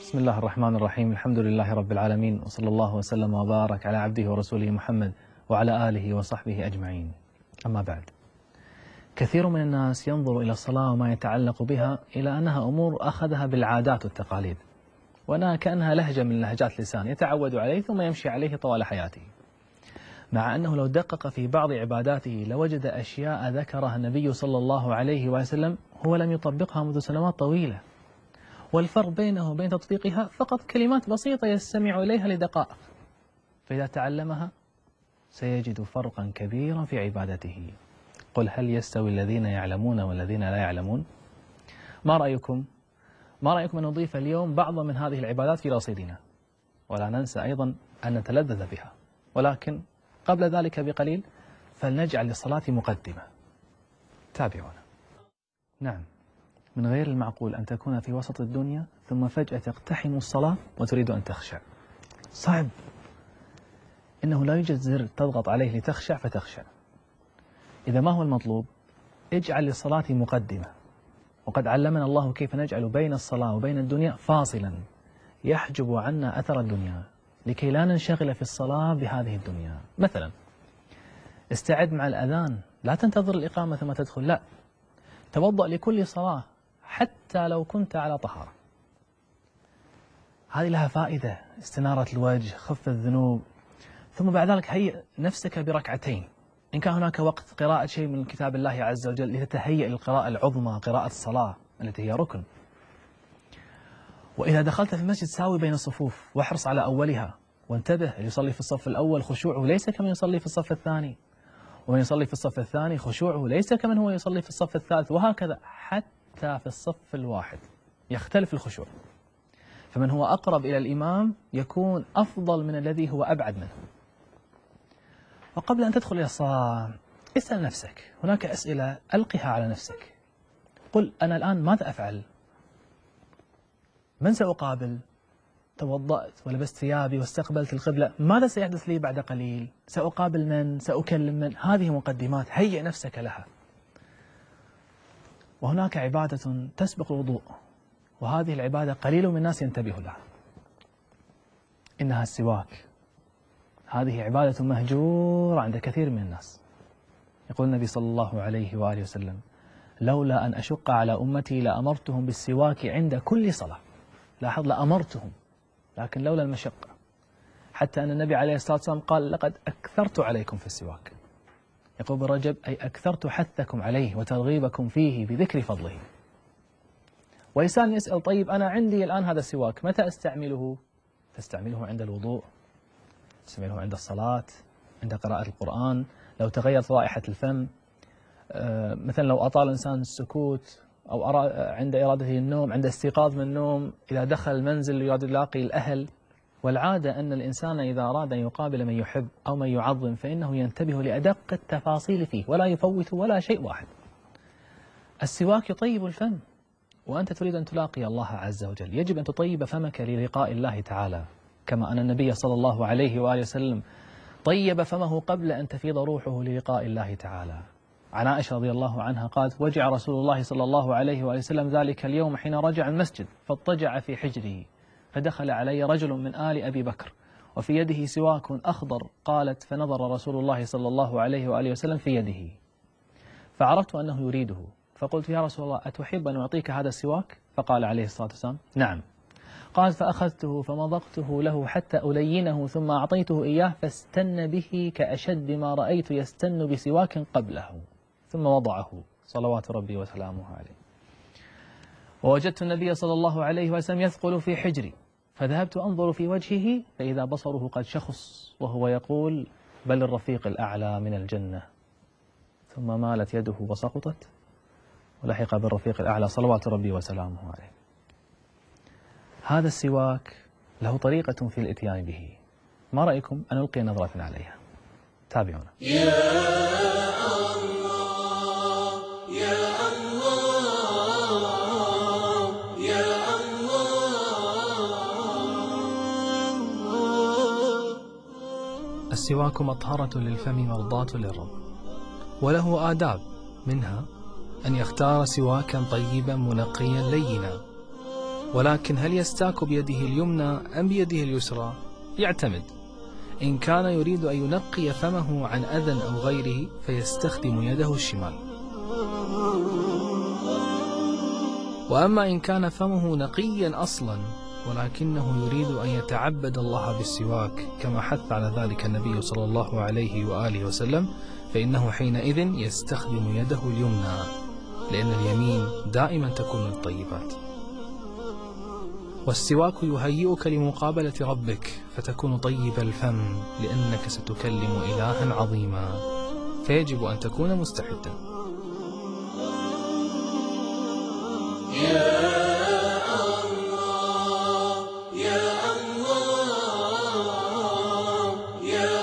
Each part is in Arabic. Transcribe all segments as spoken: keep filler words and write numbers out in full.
بسم الله الرحمن الرحيم. الحمد لله رب العالمين، وصلى الله وسلم وبارك على عبده ورسوله محمد وعلى آله وصحبه أجمعين. أما بعد، كثير من الناس ينظر إلى الصلاة وما يتعلق بها إلى أنها أمور أخذها بالعادات والتقاليد، وأنها كأنها لهجة من لهجات لسان يتعود عليه ثم يمشي عليه طوال حياته، مع أنه لو دقق في بعض عباداته لوجد أشياء ذكرها النبي صلى الله عليه وسلم هو لم يطبقها منذ سنوات طويلة، والفرق بينه وبين تطبيقها فقط كلمات بسيطة يستمع إليها لدقائق، فإذا تعلمها سيجد فرقا كبيرا في عبادته. قل هل يستوي الذين يعلمون والذين لا يعلمون؟ ما رأيكم؟ ما رأيكم أن نضيف اليوم بعض من هذه العبادات في رصيدنا، ولا ننسى أيضا أن نتلذذ بها، ولكن قبل ذلك بقليل فلنجعل للصلاة مقدمة. تابعونا. نعم، من غير المعقول أن تكون في وسط الدنيا ثم فجأة تقتحم الصلاة وتريد أن تخشع. صعب. إنه لا يوجد زر تضغط عليه لتخشع فتخشع. إذا ما هو المطلوب؟ اجعل للصلاة مقدمة. وقد علمنا الله كيف نجعل بين الصلاة وبين الدنيا فاصلا يحجب عنا أثر الدنيا، لكي لا ننشغل في الصلاة بهذه الدنيا. مثلا استعد مع الأذان، لا تنتظر الإقامة ثم تدخل، لا، توضأ لكل صلاة حتى لو كنت على طهارة. هذه لها فائدة، استنارة الوجه، خف الذنوب. ثم بعد ذلك هيئ نفسك بركعتين، إن كان هناك وقت قراءة شيء من كتاب الله عز وجل لتتهيأ للقراءة العظمى، قراءة الصلاة التي هي ركن. وإذا دخلت في المسجد ساوي بين الصفوف واحرص على أولها، وانتبه، اللي يصلي في الصف الأول خشوعه ليس كمن يصلي في الصف الثاني، ومن يصلي في الصف الثاني خشوعه ليس كمن هو يصلي في الصف الثالث، وهكذا حتى في الصف الواحد يختلف الخشوع. فمن هو أقرب إلى الإمام يكون أفضل من الذي هو أبعد منه. وقبل أن تدخل إلى الصلاة اسأل نفسك، هناك أسئلة ألقها على نفسك. قل أنا الآن ماذا أفعل؟ من سأقابل؟ توضأت ولبست ثيابي واستقبلت القبلة، ماذا سيحدث لي بعد قليل؟ سأقابل من؟ سأكلم من؟ هذه مقدمات، هيئ نفسك لها. وهناك عبادة تسبق الوضوء، وهذه العبادة قليل من الناس ينتبه لها، إنها السواك. هذه عبادة مهجورة عند كثير من الناس. يقول النبي صلى الله عليه وآله وسلم: لولا أن أشق على أمتي لأمرتهم بالسواك عند كل صلاة. لاحظ، لأمرتهم، لكن لولا المشقة، حتى أن النبي عليه الصلاة والسلام قال: لقد أكثرت عليكم في السواك. يقول ابن رجب: أي أكثرت حثكم عليه وترغيبكم فيه بذكر فضله. وإنسان يسأل: طيب أنا عندي الآن هذا السواك، متى أستعمله؟ تستعمله عند الوضوء، تستعمله عند الصلاة، عند قراءة القرآن، لو تغيرت رائحة الفم، مثلا لو أطال الإنسان السكوت، أو عند إرادته النوم، عند استيقاظ من النوم، إذا دخل المنزل يريد يلاقي الأهل. والعادة أن الإنسان إذا أراد أن يقابل من يحب أو من يعظم فإنه ينتبه لأدق التفاصيل فيه ولا يفوت ولا شيء واحد. السواك يطيب الفم، وأنت تريد أن تلاقي الله عز وجل، يجب أن تطيب فمك للقاء الله تعالى، كما أن النبي صلى الله عليه وآله وسلم طيب فمه قبل أن تفيض روحه للقاء الله تعالى. عن عائشة رضي الله عنها قالت: وجع رسول الله صلى الله عليه وآله وسلم ذلك اليوم حين رجع المسجد فاضطجع في حجره، فدخل علي رجل من آل أبي بكر وفي يده سواك أخضر، قالت: فنظر رسول الله صلى الله عليه وآله وسلم في يده فعرفت أنه يريده، فقلت: يا رسول الله أتحب أن أعطيك هذا السواك؟ فقال عليه الصلاة والسلام: نعم. قال: فأخذته فمضغته له حتى ألينه ثم أعطيته إياه فاستن به كأشد ما رأيت يستن بسواك قبله، ثم وضعه صلوات ربي وسلامه عليه. ووجدت النبي صلى الله عليه وسلم يثقل في حجري، فذهبت أنظر في وجهه فإذا بصره قد شخص وهو يقول: بل الرفيق الأعلى من الجنة. ثم مالت يده وسقطت ولحق بالرفيق الأعلى صلوات ربي وسلامه عليه. هذا السواك له طريقة في الإتيان به، ما رأيكم أن نلقي نظرة عليها؟ تابعونا. يا الله يا الله يا الله. السواك مطهرة للفم مرضاة للرب، وله آداب، منها أن يختار سواكا طيبا منقيا لينا، ولكن هل يستاك بيده اليمنى أم بيده اليسرى؟ يعتمد. إن كان يريد أن ينقي فمه عن أذى أو غيره فيستخدم يده الشمال. وأما إن كان فمه نقيا أصلا ولكنه يريد أن يتعبد الله بالسواك كما حث على ذلك النبي صلى الله عليه وآله وسلم، فإنه حينئذ يستخدم يده اليمنى، لأن اليمين دائما تكون للطيبات. والسواك يهيئك لمقابلة ربك فتكون طيب الفم، لأنك ستكلم إلها عظيما، فيجب أن تكون مستعدا. يا الله يا الله يا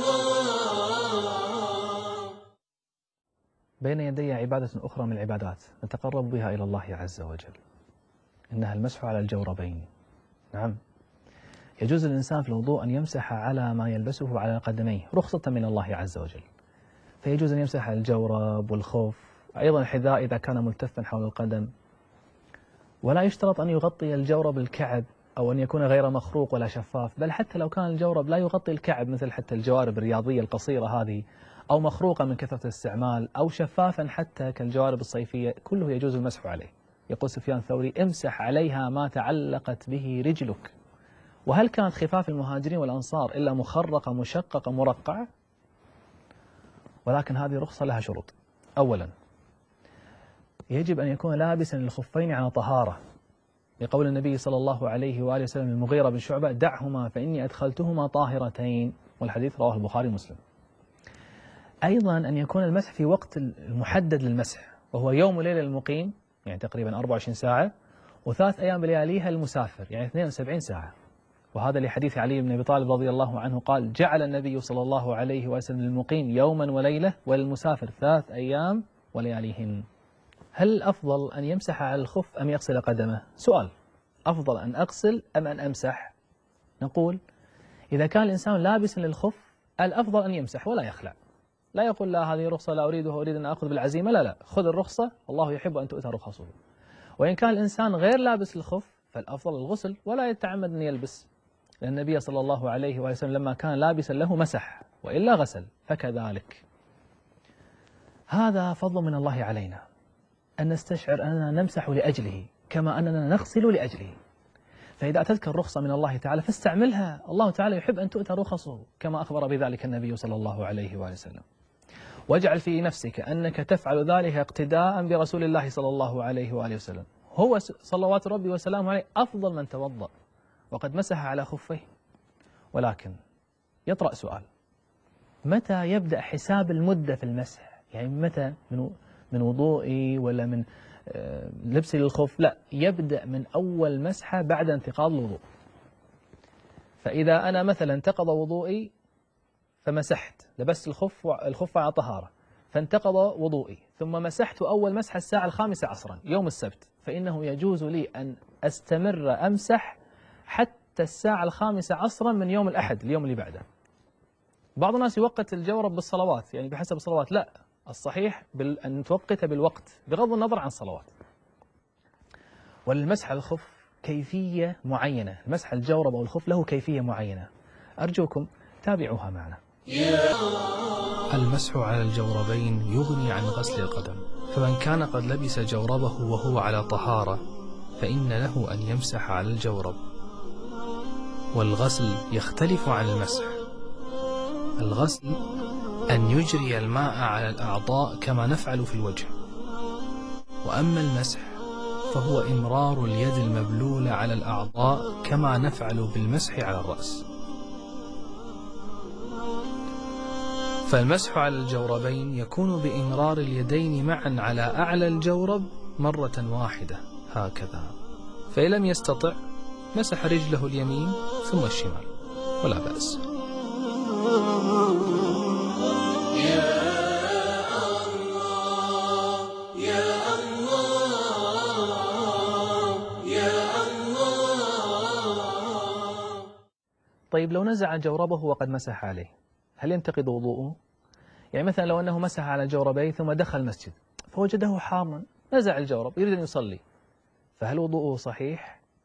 الله. بين يدي عبادة أخرى من العبادات نتقرب بها إلى الله عز وجل، إنها المسح على الجوربين. نعم، يجوز للإنسان في الوضوء أن يمسح على ما يلبسه على قدميه رخصة من الله عز وجل، فيجوز أن يمسح على الجورب والخف، أيضا الحذاء إذا كان ملتفا حول القدم. ولا يشترط أن يغطي الجورب الكعب أو أن يكون غير مخروق ولا شفاف، بل حتى لو كان الجورب لا يغطي الكعب مثل حتى الجوارب الرياضية القصيرة هذه، أو مخروقة من كثرة الاستعمال، أو شفافا حتى كالجوارب الصيفية، كله يجوز المسح عليه. يقول سفيان الثوري: امسح عليها ما تعلقت به رجلك. وهل كانت خفاف المهاجرين والأنصار إلا مخرقة مشققة مرقعة؟ ولكن هذه رخصة لها شروط. أولا، يجب أن يكون لابسا للخفين على طهارة، لقول النبي صلى الله عليه وآله وسلم المغيرة بن شعبة: دعهما فإني أدخلتهما طاهرتين، والحديث رواه البخاري ومسلم. أيضا أن يكون المسح في وقت المحدد للمسح، وهو يوم وليلة للمقيم يعني تقريبا أربع وعشرين ساعة، وثلاث أيام بلياليها للمسافر يعني اثنين وسبعين ساعة. وهذا لحديث علي بن أبي طالب رضي الله عنه قال: جعل النبي صلى الله عليه وسلم للمقيم يوما وليلة وللمسافر ثلاث أيام ولياليهن. هل الأفضل أن يمسح على الخف أم يغسل قدمه؟ سؤال: أفضل أن أغسل أم أن أمسح؟ نقول: إذا كان الإنسان لابسا للخف الأفضل أن يمسح ولا يخلع، لا يقول لا هذه رخصة لا أريدها أريد أن أخذ بالعزيمة، لا لا، خذ الرخصة، الله يحب أن تؤتى رخصه. وإن كان الإنسان غير لابس الخف فالأفضل الغسل ولا يتعمد أن يلبس، لأن النبي صلى الله عليه وسلم لما كان لابسا له مسح وإلا غسل، فكذلك. هذا فضل من الله علينا أن نستشعر أننا نمسح لأجله كما أننا نغسل لأجله. فإذا أتتك الرخصة من الله تعالى فاستعملها، الله تعالى يحب أن تؤتى رخصه كما أخبر بذلك النبي صلى الله عليه وسلم. واجعل في نفسك أنك تفعل ذلك اقتداء برسول الله صلى الله عليه وآله وسلم، هو صلوات ربي وسلامه عليه أفضل من توضأ وقد مسح على خفيه. ولكن يطرأ سؤال: متى يبدأ حساب المدة في المسح؟ يعني متى؟ من من وضوئي ولا من لبسي للخف؟ لا، يبدأ من أول مسحة بعد انتقاض الوضوء. فإذا أنا مثلا انتقض وضوئي فمسحت، لبست الخف الخف على طهارة، فانتقض وضوئي، ثم مسحت أول مسحة الساعة الخامسة عصرا يوم السبت، فإنه يجوز لي أن أستمر أمسح حتى الساعة الخامسة عصرا من يوم الأحد اليوم اللي بعده. بعض الناس يوقت الجورب بالصلوات، يعني بحسب الصلوات، لا، الصحيح أن توقت بالوقت بغض النظر عن الصلوات. وللمسح على الخف كيفية معينة، المسح الجورب أو الخف له كيفية معينة، أرجوكم تابعوها معنا. المسح على الجوربين يغني عن غسل القدم، فمن كان قد لبس جوربه وهو على طهارة فإن له أن يمسح على الجورب. والغسل يختلف عن المسح. الغسل أن يجري الماء على الأعضاء كما نفعل في الوجه، وأما المسح فهو إمرار اليد المبلولة على الأعضاء كما نفعل بالمسح على الرأس. فالمسح على الجوربين يكون بإمرار اليدين معا على أعلى الجورب مرة واحدة هكذا، فإن لم يستطع مسح رجله اليمين ثم الشمال ولا بأس. يا الله يا الله يا الله. طيب لو نزع جوربه وقد مسح عليه هل ينتقض وضوءه؟ يعني مثلا لو أنه مسح على جوربيه ثم دخل المسجد فوجده حارا، نزع الجورب يريد أن يصلي، فهل وضوءه صحيح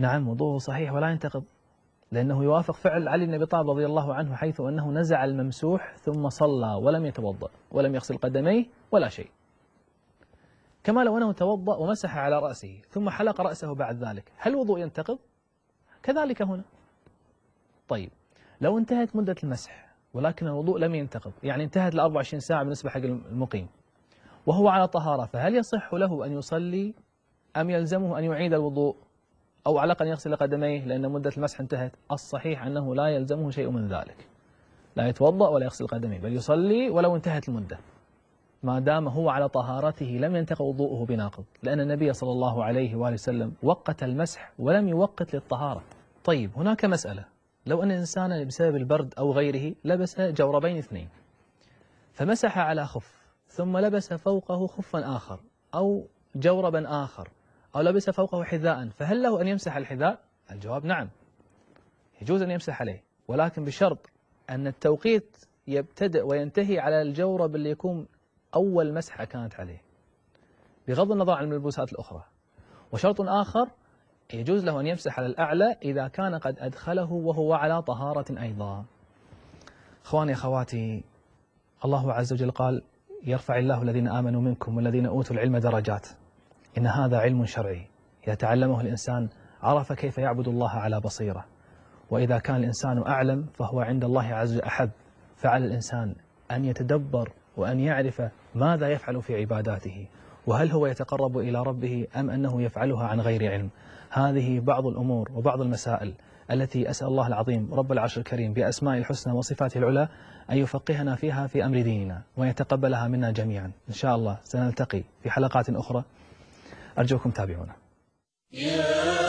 نعم وضوءه صحيح ولا ينتقض، لأنه يوافق فعل علي بن أبي طالب رضي الله عنه، حيث أنه نزع الممسوح ثم صلى ولم يتوضأ ولم يغسل قدميه ولا شيء. كما لو أنه توضأ ومسح على رأسه ثم حلق رأسه بعد ذلك، هل الوضوء ينتقض؟ كذلك هنا. طيب لو انتهت مدة المسح ولكن الوضوء لم ينتقض، يعني انتهت ل أربعة وعشرين ساعة بالنسبة حق المقيم وهو على طهارة، فهل يصح له أن يصلي أم يلزمه أن يعيد الوضوء أو على الأقل يغسل قدميه لأن مدة المسح انتهت؟ الصحيح أنه لا يلزمه شيء من ذلك، لا يتوضأ ولا يغسل قدميه، بل يصلي ولو انتهت المدة ما دام هو على طهارته لم ينتقض وضوءه بناقض، لأن النبي صلى الله عليه وآله وسلم وقت المسح ولم يوقت للطهارة. طيب هناك مسألة، لو أن إنسانا بسبب البرد أو غيره لبس جوربين اثنين فمسح على خف ثم لبس فوقه خفا آخر أو جوربا آخر أو لبس فوقه حذاء، فهل له أن يمسح الحذاء؟ الجواب نعم، يجوز أن يمسح عليه، ولكن بشرط أن التوقيت يبتدئ وينتهي على الجورب اللي يكون أول مسحة كانت عليه بغض النظر عن الملبوسات الأخرى. وشرط آخر يجوز له أن يمسح على الأعلى إذا كان قد أدخله وهو على طهارة أيضا. أخواني أخواتي، الله عز وجل قال: يرفع الله الذين آمنوا منكم والذين أوتوا العلم درجات. إن هذا علم شرعي إذا تعلمه الإنسان عرف كيف يعبد الله على بصيرة، وإذا كان الإنسان أعلم فهو عند الله عز وجل أحب. فعلى الإنسان أن يتدبر وأن يعرف ماذا يفعل في عباداته، وهل هو يتقرب إلى ربه أم أنه يفعلها عن غير علم. هذه بعض الأمور وبعض المسائل التي أسأل الله العظيم رب العرش الكريم بأسماء الحسنى وصفاته العلى أن يفقهنا فيها في أمر ديننا ويتقبلها منا جميعا. إن شاء الله سنلتقي في حلقات أخرى، أرجوكم تابعونا.